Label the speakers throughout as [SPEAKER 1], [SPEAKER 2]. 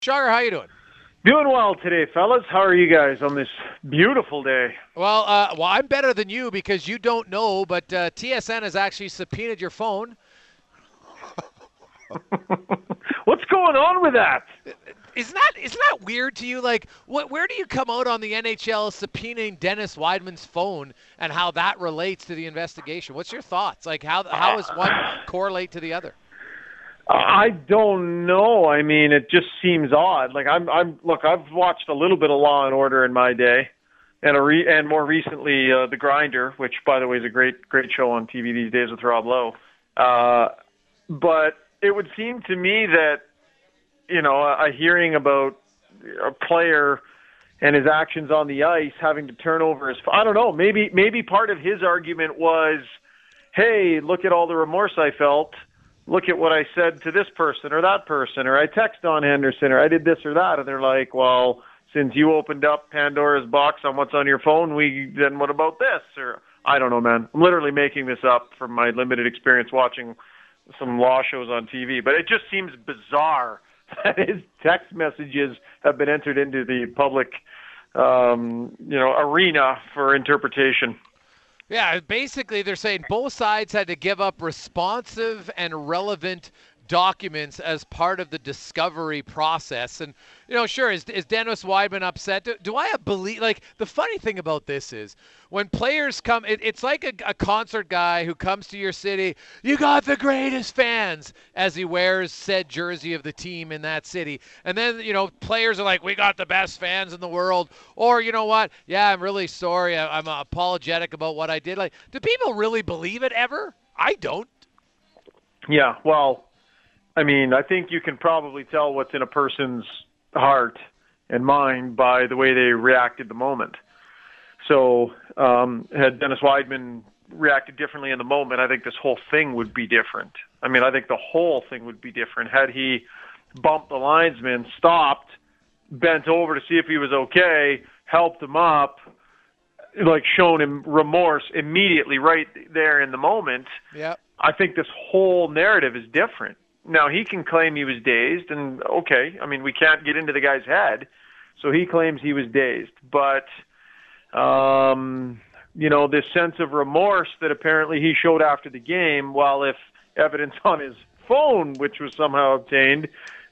[SPEAKER 1] Shagar, how you doing?
[SPEAKER 2] Doing well today, fellas. How are you guys on this beautiful day?
[SPEAKER 1] Well, I'm better than you because you don't know, but TSN has actually subpoenaed your phone.
[SPEAKER 2] What's going on with that?
[SPEAKER 1] Isn't that weird to you? Like, where do you come out on the NHL subpoenaing Dennis Weidman's phone and how that relates to the investigation? What's your thoughts? Like, how does one correlate to the other?
[SPEAKER 2] I don't know. I mean, it just seems odd. Like look, I've watched a little bit of Law and Order in my day, and more recently The Grinder, which by the way is a great show on TV these days with Rob Lowe. But it would seem to me that a hearing about a player and his actions on the ice having to turn over his, I don't know, maybe part of his argument was, hey, look at all the remorse I felt. Look at what I said to this person or that person, or I text Don Henderson, or I did this or that. And they're like, well, since you opened up Pandora's box on what's on your phone, then what about this? Or I don't know, man. I'm literally making this up from my limited experience watching some law shows on TV. But it just seems bizarre that his text messages have been entered into the public, arena for interpretation.
[SPEAKER 1] Yeah, basically they're saying both sides had to give up responsive and relevant documents as part of the discovery process. And, sure, is Dennis Weidman upset? Do I believe, like, the funny thing about this is when players come, it's like a concert guy who comes to your city, you got the greatest fans, as he wears said jersey of the team in that city. And then, players are like, we got the best fans in the world. Or, you know what? Yeah, I'm really sorry. I'm apologetic about what I did. Like, do people really believe it ever? I don't.
[SPEAKER 2] Yeah, well, I mean, I think you can probably tell what's in a person's heart and mind by the way they reacted the moment. So, had Dennis Weidman reacted differently in the moment, I think this whole thing would be different. I mean, I think the whole thing would be different. Had he bumped the linesman, stopped, bent over to see if he was okay, helped him up, like shown him remorse immediately right there in the moment,
[SPEAKER 1] yeah,
[SPEAKER 2] I think this whole narrative is different. Now, he can claim he was dazed, and okay, I mean, we can't get into the guy's head, so he claims he was dazed. But, this sense of remorse that apparently he showed after the game, while if evidence on his phone, which was somehow obtained,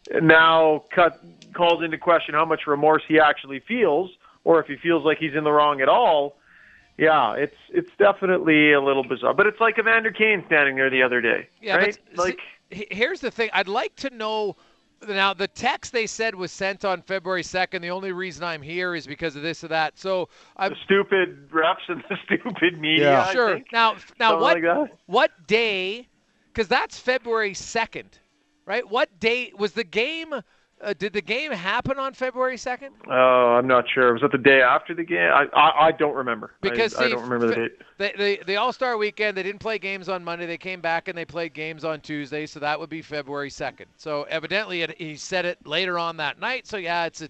[SPEAKER 2] now calls into question how much remorse he actually feels, or if he feels like he's in the wrong at all. Yeah, it's definitely a little bizarre. But it's like Evander Kane standing there the other day,
[SPEAKER 1] yeah,
[SPEAKER 2] right?
[SPEAKER 1] Here's the thing. I'd like to know. Now, the text they said was sent on February 2nd. The only reason I'm here is because of this or that. So
[SPEAKER 2] the stupid refs and the stupid media.
[SPEAKER 1] Yeah. Sure.
[SPEAKER 2] I think.
[SPEAKER 1] Now,
[SPEAKER 2] Something
[SPEAKER 1] what day? Because that's February 2nd, right? What day was the game? Did the game happen on February 2nd?
[SPEAKER 2] Oh, I'm not sure. Was that the day after the game? I don't remember.
[SPEAKER 1] Because
[SPEAKER 2] I don't remember the date.
[SPEAKER 1] The All-Star weekend, they didn't play games on Monday. They came back and they played games on Tuesday, so that would be February 2nd. So evidently he said it later on that night. So yeah, it's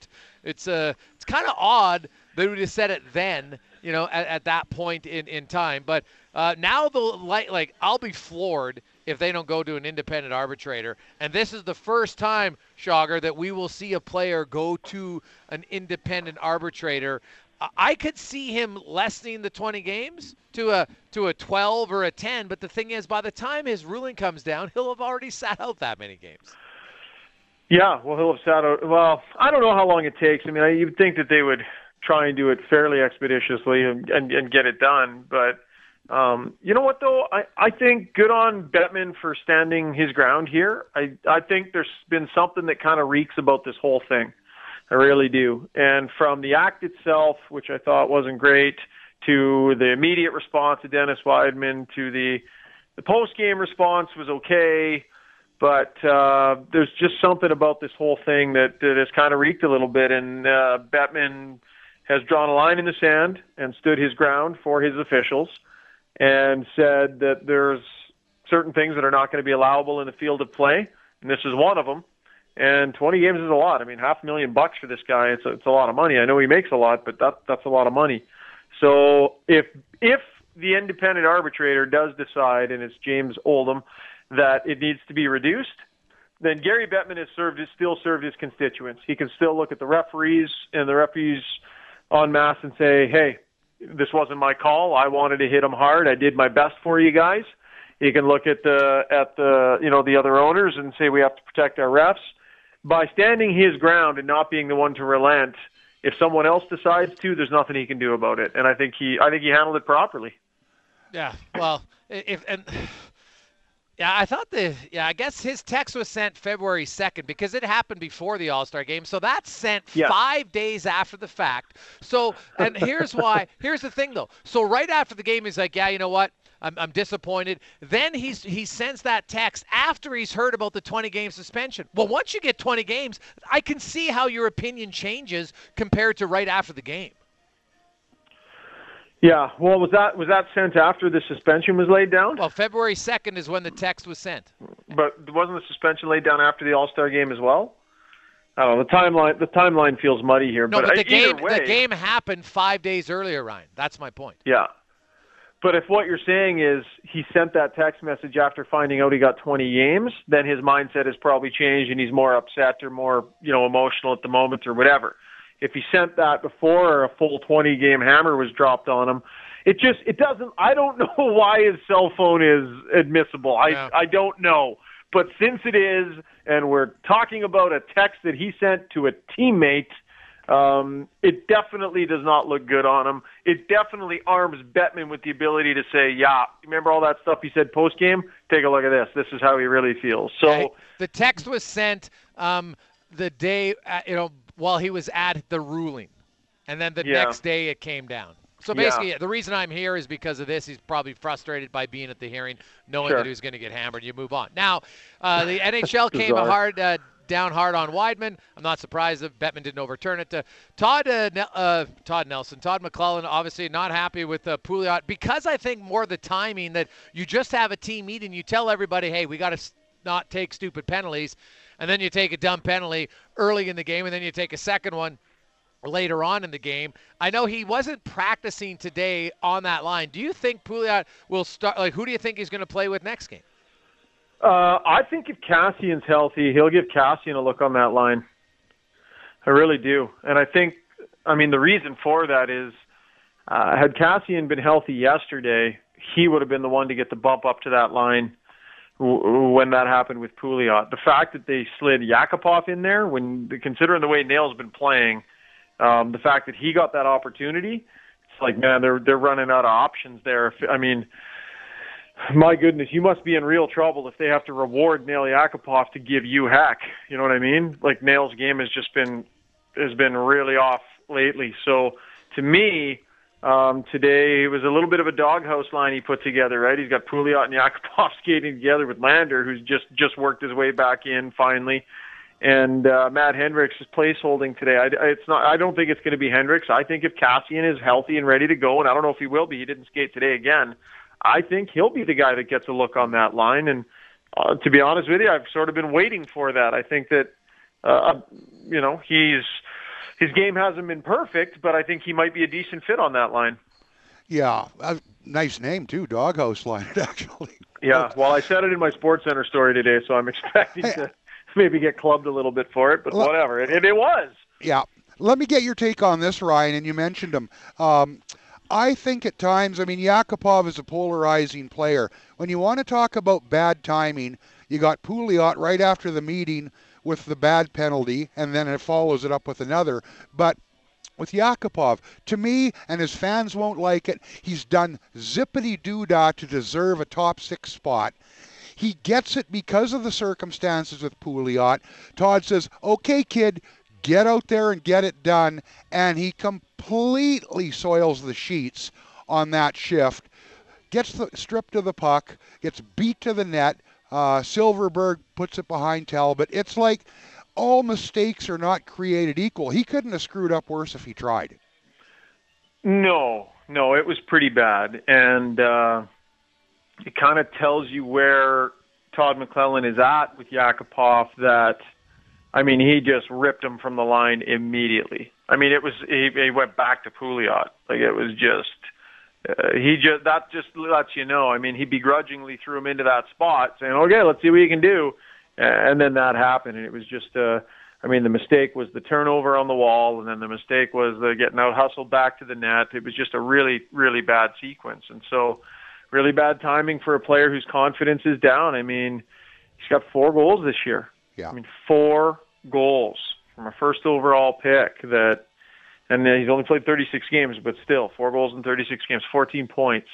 [SPEAKER 1] kind of odd that he would have said it then, at that point in time. But now I'll be floored if they don't go to an independent arbitrator. And this is the first time, Shagar, that we will see a player go to an independent arbitrator. I could see him lessening the 20 games to a 12 or a 10, but the thing is, by the time his ruling comes down, he'll have already sat out that many games.
[SPEAKER 2] Yeah, well, he'll have sat out. Well, I don't know how long it takes. I mean, you'd think that they would try and do it fairly expeditiously and get it done, but you know what, though? I think good on Bettman for standing his ground here. I think there's been something that kind of reeks about this whole thing. I really do. And from the act itself, which I thought wasn't great, to the immediate response to Dennis Weidman, to the post-game response was okay, but there's just something about this whole thing that has kind of reeked a little bit, and Bettman has drawn a line in the sand and stood his ground for his officials and said that there's certain things that are not going to be allowable in the field of play, and this is one of them. And 20 games is a lot. I mean, $500,000 for this guy, it's a lot of money. I know he makes a lot, but that's a lot of money. So if the independent arbitrator does decide, and it's James Oldham, that it needs to be reduced, then Gary Bettman has still served his constituents. He can still look at the referees and the referees en masse and say, hey, this wasn't my call. I wanted to hit him hard. I did my best for you guys. He can look at the the other owners and say we have to protect our refs. By standing his ground and not being the one to relent, if someone else decides to, there's nothing he can do about it. And I think he handled it properly.
[SPEAKER 1] Yeah. Well, I thought I guess his text was sent February 2nd because it happened before the All-Star game. So that's sent 5 days after the fact. So, and here's why. Here's the thing, though. So right after the game, he's like, yeah, you know what? I'm disappointed. Then he sends that text after he's heard about the 20-game suspension. Well, once you get 20 games, I can see how your opinion changes compared to right after the game.
[SPEAKER 2] Yeah, well, was that sent after the suspension was laid down?
[SPEAKER 1] Well, February 2nd is when the text was sent.
[SPEAKER 2] But wasn't the suspension laid down after the All-Star game as well? I don't know. The timeline feels muddy here.
[SPEAKER 1] No, but the
[SPEAKER 2] way,
[SPEAKER 1] game happened 5 days earlier, Ryan. That's my point.
[SPEAKER 2] Yeah. But if what you're saying is he sent that text message after finding out he got 20 games, then his mindset has probably changed and he's more upset or more, emotional at the moment or whatever. If he sent that before a full 20-game hammer was dropped on him, it doesn't, I don't know why his cell phone is admissible. I don't know. But since it is, and we're talking about a text that he sent to a teammate, it definitely does not look good on him. It definitely arms Bettman with the ability to say, yeah, remember all that stuff he said post-game? Take a look at this. This is how he really feels. So
[SPEAKER 1] the text was sent the day, while he was at the ruling. And then the next day it came down. So basically, the reason I'm here is because of this. He's probably frustrated by being at the hearing, knowing that he was going to get hammered. You move on. Now, the NHL came down hard on Wideman. I'm not surprised that Bettman didn't overturn it. Todd McLellan, obviously not happy with Pouliot because I think more the timing that you just have a team meeting. You tell everybody, hey, we got to not take stupid penalties. And then you take a dumb penalty early in the game, and then you take a second one later on in the game. I know he wasn't practicing today on that line. Do you think Pouliot will start? Who do you think he's going to play with next game?
[SPEAKER 2] I think if Kassian's healthy, he'll give Kassian a look on that line. I really do. And I think, the reason for that is had Kassian been healthy yesterday, he would have been the one to get the bump up to that line when that happened with Pouliot. The fact that they slid Yakupov in there, considering the way Nail's been playing, the fact that he got that opportunity, it's like, man, they're running out of options there. My goodness, you must be in real trouble if they have to reward Nail Yakupov to give you heck. You know what I mean? Like Nail's game has been really off lately. So to me, today it was a little bit of a doghouse line he put together, right? He's got Pouliot and Yakupov skating together with Lander, who's just worked his way back in finally, and Matt Hendricks is placeholding today. I don't think it's going to be Hendricks. I think if Kassian is healthy and ready to go, and I don't know if he will be, he didn't skate today again, I think he'll be the guy that gets a look on that line. And to be honest with you, I've sort of been waiting for that. I think that his game hasn't been perfect, but I think he might be a decent fit on that line.
[SPEAKER 3] Yeah, nice name too, Doghouse line, actually.
[SPEAKER 2] Yeah, well, I said it in my SportsCenter story today, so I'm expecting to maybe get clubbed a little bit for it, but whatever. It was.
[SPEAKER 3] Yeah. Let me get your take on this, Ryan, and you mentioned him. I think at times, Yakupov is a polarizing player. When you want to talk about bad timing, you got Pouliot right after the meeting with the bad penalty, and then it follows it up with another. But with Yakupov, to me, and his fans won't like it, he's done zippity-doo-dah to deserve a top 6 spot. He gets it because of the circumstances with Pouliot. Todd says, okay, kid, get out there and get it done, and he completely soils the sheets on that shift, gets stripped of the puck, gets beat to the net. Silverberg puts it behind Talbot. It's like all mistakes are not created equal. He couldn't have screwed up worse if he tried.
[SPEAKER 2] No, it was pretty bad, and it kind of tells you where Todd McLellan is at with Yakupov. That he just ripped him from the line immediately. He went back to Pouliot. Like it was just, that just lets you know. He begrudgingly threw him into that spot saying, okay, let's see what you can do. And then that happened, and it was just I mean, the mistake was the turnover on the wall, and then the mistake was the getting out hustled back to the net. It was just a really, really bad sequence. And so really bad timing for a player whose confidence is down. I mean, he's got 4 goals this year.
[SPEAKER 3] Yeah.
[SPEAKER 2] I mean, 4 goals from a first overall pick and he's only played 36 games, but still 4 goals in 36 games, 14 points,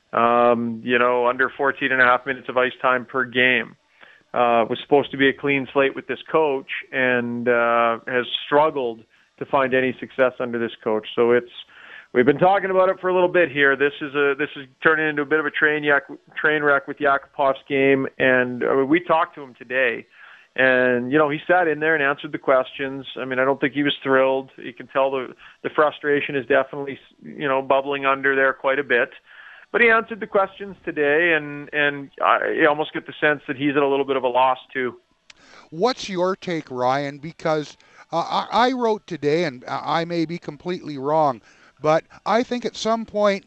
[SPEAKER 2] under 14 and a half minutes of ice time per game. Was supposed to be a clean slate with this coach and has struggled to find any success under this coach. So we've been talking about it for a little bit here. This is turning into a bit of a train wreck with Yakupov's game, and we talked to him today, and he sat in there and answered the questions. I mean, I don't think he was thrilled. You can tell the frustration is definitely bubbling under there quite a bit. But he answered the questions today, and I almost get the sense that he's at a little bit of a loss too.
[SPEAKER 3] What's your take, Ryan? Because I wrote today, and I may be completely wrong, but I think at some point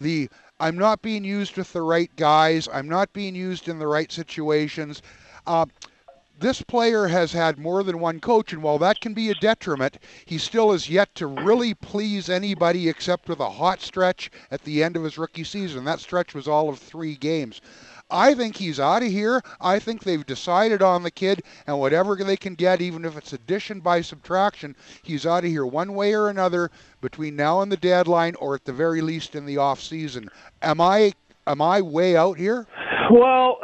[SPEAKER 3] I'm not being used with the right guys, I'm not being used in the right situations. This player has had more than one coach, and while that can be a detriment, he still has yet to really please anybody except with a hot stretch at the end of his rookie season. That stretch was all of 3 games. I think he's out of here. I think they've decided on the kid, and whatever they can get, even if it's addition by subtraction, he's out of here one way or another between now and the deadline, or at the very least in the off season. Am I way out here?
[SPEAKER 2] Well,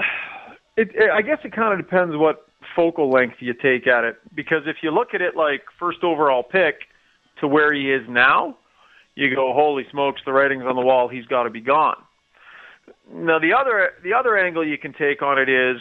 [SPEAKER 2] I guess it kind of depends what focal length you take at it, because if you look at it like first overall pick to where he is now, you go, holy smokes, the writing's on the wall, he's got to be gone. Now the other angle you can take on it is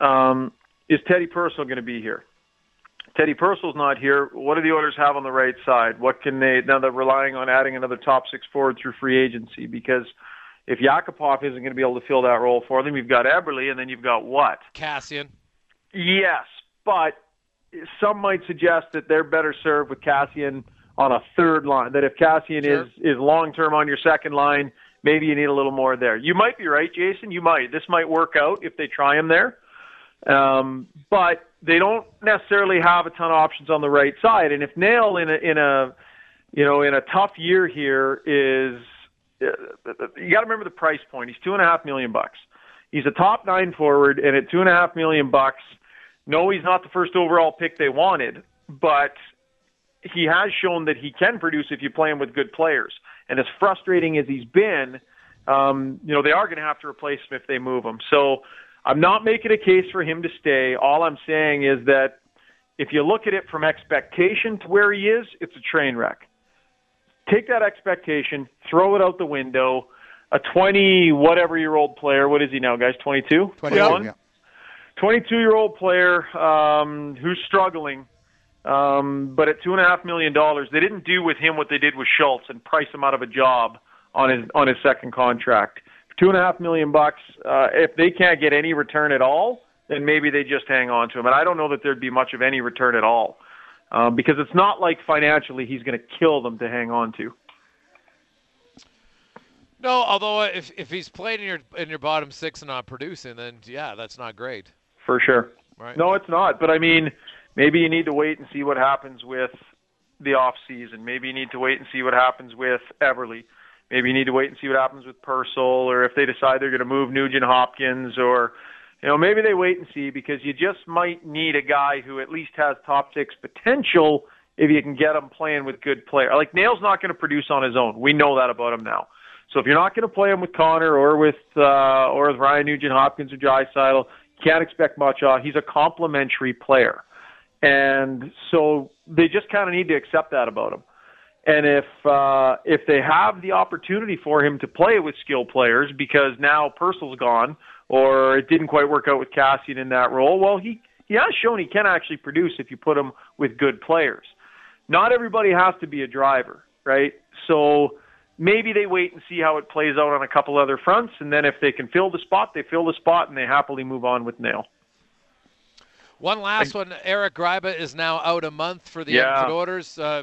[SPEAKER 2] Teddy Purcell going to be here? Teddy Purcell's not here. What do the Oilers have on the right side? What can they, now they're relying on adding another top 6 forward through free agency, because if Yakupov isn't going to be able to fill that role for them, you've got Eberle, and then you've got what?
[SPEAKER 1] Kassian.
[SPEAKER 2] Yes, but some might suggest that they're better served with Kassian on a third line, that if Kassian is long-term on your second line, maybe you need a little more there. You might be right, Jason. You might. This might work out if they try him there. But they don't necessarily have a ton of options on the right side. And if Nail in a tough year here is, you got to remember the price point. He's $2.5 million. He's a top 9 forward, and at $2.5 million, no, he's not the first overall pick they wanted, but he has shown that he can produce if you play him with good players. And as frustrating as he's been, they are going to have to replace him if they move him. So I'm not making a case for him to stay. All I'm saying is that if you look at it from expectation to where he is, it's a train wreck. Take that expectation, throw it out the window. A 20-whatever-year-old player, what is he now, guys, 22?
[SPEAKER 3] 21? Yeah.
[SPEAKER 2] 22-year-old player who's struggling, but at $2.5 million, they didn't do with him what they did with Schultz and price him out of a job on his second contract. For $2.5 million, if they can't get any return at all, then maybe they just hang on to him. And I don't know that there'd be much of any return at all, because it's not like financially he's going to kill them to hang on to.
[SPEAKER 1] No, although if he's played in your bottom 6 and not producing, then yeah, that's not great.
[SPEAKER 2] For sure.
[SPEAKER 1] Right.
[SPEAKER 2] No, it's not. But I mean, maybe you need to wait and see what happens with the off season. Maybe you need to wait and see what happens with Eberle. Maybe you need to wait and see what happens with Purcell, or if they decide they're going to move Nugent Hopkins, or maybe they wait and see, because you just might need a guy who at least has top 6 potential if you can get him playing with good players. Like, Nail's not going to produce on his own. We know that about him now. So if you're not going to play him with Connor or with Ryan Nugent-Hopkins or Draisaitl, you can't expect much. He's a complementary player. And so they just kind of need to accept that about him. And if they have the opportunity for him to play with skilled players, because now Purcell's gone, or it didn't quite work out with Kassian in that role, well, he has shown he can actually produce if you put him with good players. Not everybody has to be a driver, right? So maybe they wait and see how it plays out on a couple other fronts, and then if they can fill the spot, they fill the spot, and they happily move on with Nail.
[SPEAKER 1] One last one. Eric Gryba is now out a month for the Edmonton Oilers.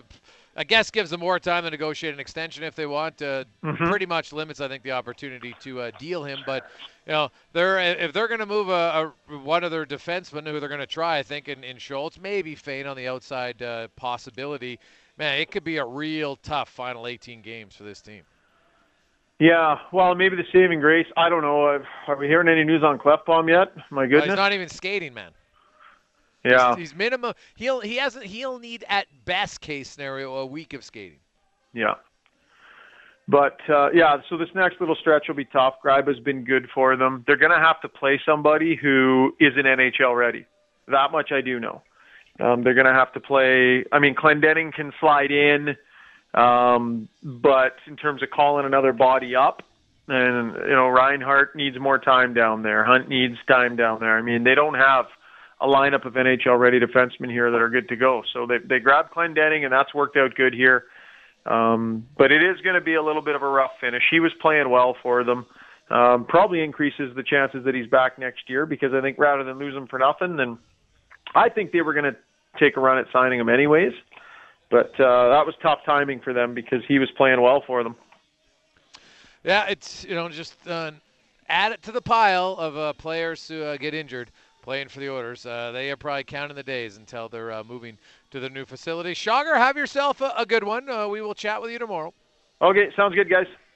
[SPEAKER 1] I guess gives them more time to negotiate an extension if they want. Pretty much limits, I think, the opportunity to deal him. But if they're going to move one of their defensemen who they're going to try, I think in Schultz, maybe Fane on the outside possibility. Man, it could be a real tough final 18 games for this team.
[SPEAKER 2] Yeah, well, maybe the saving grace. I don't know. Are we hearing any news on Klefbom yet? My goodness,
[SPEAKER 1] he's not even skating, man.
[SPEAKER 2] Yeah,
[SPEAKER 1] he's minimum. He'll need at best case scenario a week of skating.
[SPEAKER 2] Yeah, but so this next little stretch will be tough. Greiba's been good for them. They're going to have to play somebody who isn't NHL ready. That much I do know. They're going to have to play. I mean, Clendening can slide in, but in terms of calling another body up, and Reinhart needs more time down there. Hunt needs time down there. I mean, they don't have a lineup of NHL-ready defensemen here that are good to go. So they grabbed Clendening, and that's worked out good here. But it is going to be a little bit of a rough finish. He was playing well for them. Probably increases the chances that he's back next year, because I think rather than lose him for nothing, then I think they were going to take a run at signing him anyways. But that was tough timing for them because he was playing well for them.
[SPEAKER 1] Yeah, it's just add it to the pile of players who get injured playing for the Oilers. They are probably counting the days until they're moving to the new facility. Schauger, have yourself a good one. We will chat with you tomorrow.
[SPEAKER 2] Okay, sounds good, guys.